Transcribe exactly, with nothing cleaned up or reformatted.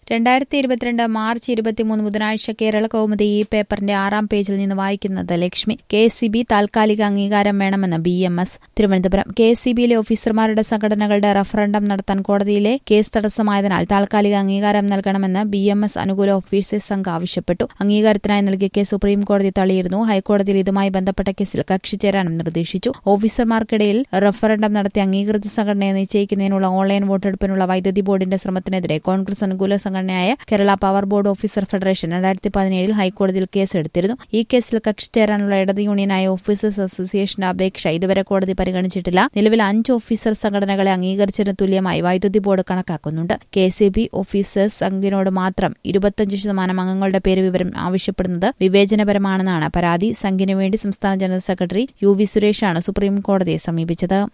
രണ്ടായിരത്തി ഇരുപത്തിരണ്ട് മാർച്ച് ഇരുപത്തിമൂന്ന് ബുധനാഴ്ച കേരള കൗമുദി ഈ പേപ്പറിന്റെ ആറാം പേജിൽ നിന്ന് വായിക്കുന്നത് Lakshmi. K S E B താൽക്കാലിക അംഗീകാരം വേണമെന്ന് B M S. Thiruvananthapuram. K S E ബിയിലെ ഓഫീസർമാരുടെ സംഘടനകളുടെ റഫറണ്ടം നടത്താൻ കോടതിയിലെ കേസ് തടസ്സമായതിനാൽ താൽക്കാലിക അംഗീകാരം നൽകണമെന്ന് ബി എം എസ് അനുകൂല ഓഫീസേഴ്സ് സംഘം ആവശ്യപ്പെട്ടു. അംഗീകാരത്തിനായി നൽകിയ കേസ് സുപ്രീം കോടതി തള്ളിയിരുന്നു. ഹൈക്കോടതിയിൽ ഇതുമായി ബന്ധപ്പെട്ട കേസിൽ കക്ഷി ചേരാനും നിർദ്ദേശിച്ചു. ഓഫീസർമാർക്കിടയിൽ റഫറണ്ടം നടത്തി അംഗീകൃത സംഘടനയെ നിശ്ചയിക്കുന്നതിനുള്ള ഓൺലൈൻ വോട്ടെടുപ്പിനുള്ള വൈദ്യുതി ബോർഡിന്റെ ശ്രമത്തിനെതിരെ കോൺഗ്രസ് അനുകൂല സംഘടനയായ Kerala power board officer federation രണ്ടായിരത്തി പതിനേഴിൽ ഹൈക്കോടതിയിൽ കേസെടുത്തിരുന്നു. ഈ കേസിൽ കക്ഷി ചേരാനുള്ള ഇടത് യൂണിയനായ ഓഫീസേഴ്സ് അസോസിയേഷന്റെ അപേക്ഷ ഇതുവരെ കോടതി പരിഗണിച്ചിട്ടില്ല. നിലവിൽ അഞ്ച് ഓഫീസർ സംഘടനകളെ അംഗീകരിച്ചതിന് തുല്യമായി വൈദ്യുതി ബോർഡ് കണക്കാക്കുന്നുണ്ട്. K S E B officers സംഘിനോട് മാത്രം ഇരുപത്തിയഞ്ച് ശതമാനം അംഗങ്ങളുടെ പേര് വിവരം ആവശ്യപ്പെടുന്നത് വിവേചനപരമാണെന്നാണ് പരാതി. സംഘിനു വേണ്ടി സംസ്ഥാന ജനറൽ സെക്രട്ടറി യു വി സുരേഷാണ് സുപ്രീം കോടതിയെ സമീപിച്ചത്.